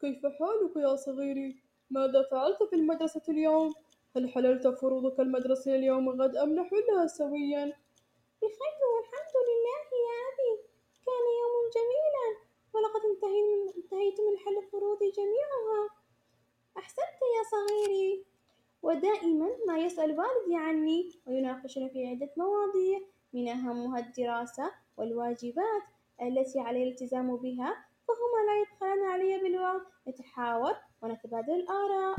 كيف حالك يا صغيري؟ ماذا فعلت في المدرسة اليوم؟ هل حللت فروضك المدرسية اليوم غد أم نحلها سويا؟ بخير والحمد لله يا أبي. كان يوم جميلا، ولقد انتهيت من حل فروضي جميعها. أحسنت يا صغيري. ودائما ما يسأل والدي عني ويناقشنا في عدة مواضيع، من أهمها الدراسة والواجبات التي علي الالتزام بها، فهما لا يبخلان علي بالوقت. نتحاور ونتبادل الآراء.